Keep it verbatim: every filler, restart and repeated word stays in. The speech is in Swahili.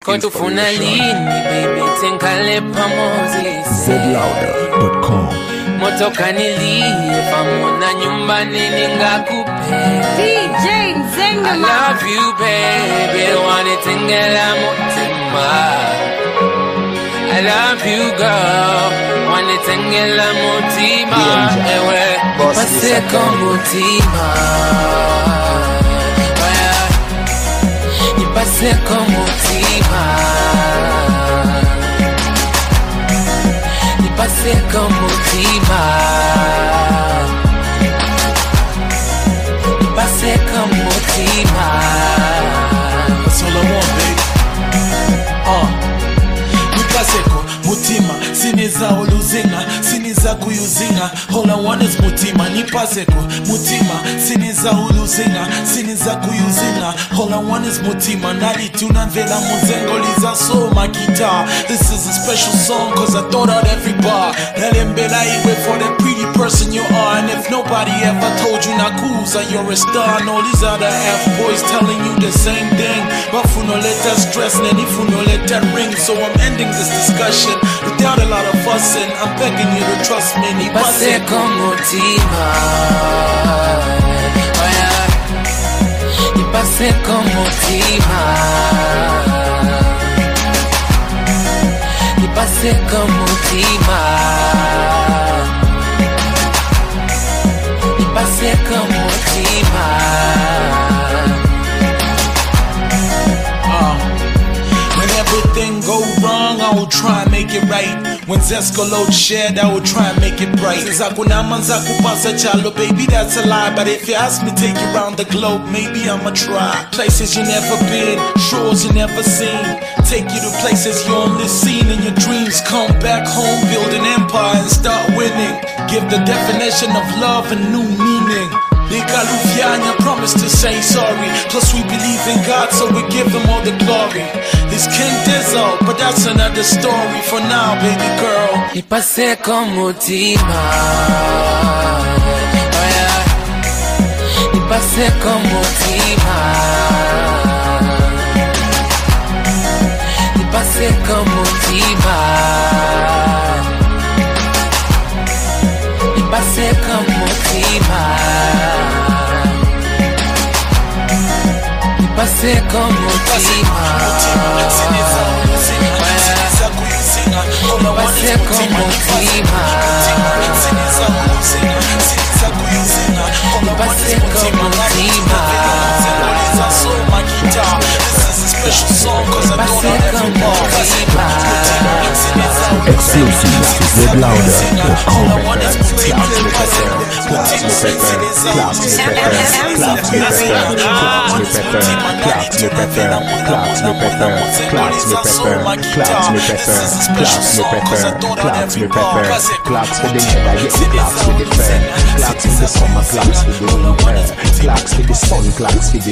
Kotufuna lini baby tinkale pamoja zed louder dot com. Motoka nilie pamoja nyumbani ningakupe D J Nzenga. I love you baby wanitengela mutima. I love you girl wanitengela mutima. Ewe paseko mutima. Paseko mutima. Paseko mutima. Paseko mutima. That's all I want, baby. Uh. Paseko mutima. Siniza oluzinga, siniza kuyuzinga. All I want is mutima. Ni paseko mutima. Siniza oluzinga, siniza kuyuzinga. All I want is mutima. Nali tunanvela muzengo liza so my guitar. This is a special song cause I thought out every bar. Nalembela iwe for the pretty person you are. And if nobody ever told you nakuza you're a star. And all these other F-boys telling you the same thing. But for no let that stress and if no let that ring. So I'm ending this discussion without a lot of fussing. I'm begging you to trust me. Ni paseko mutima. Ni paseko mutima. Ni paseko mutima. Ni paseko mutima. When everything go wrong, I will try and make it right. When Zesco load shared, I will try and make it bright. Since I kuna manza kupasa chalo, baby, that's a lie. But if you ask me, take you around the globe, maybe I'ma try. Places you never been, shores you never seen. Take you to places you only seen in your dreams. Come back home, build an empire and start winning. Give the definition of love a new meaning. Likalufianya promise to say sorry. Plus we believe in God, so we give him all the glory. It's King Dizzo, but that's another story. For now, baby girl, Ni paseko mutima. Ni paseko mutima. Ni paseko mutima. Ni paseko mutima. Ni paseko mutima. siniza oluzinga, siniza kuyuzinga. All I want is mutima. Siniza oluzinga, siniza kuyuzinga. All I want is mutima. Mutima. So my guitar. This is a special song cause I don't know every bar. Exclusive to zed louder dot com. All I want is mutima. Claps me pepper, claps me pepper, claps me pepper, claps me pepper, claps me pepper, claps me pepper, claps me pepper, claps me pepper, claps me pepper, claps me pepper, claps for the head, I get the claps with the fair, claps for the summer, claps for the winter, claps for the sun, claps for the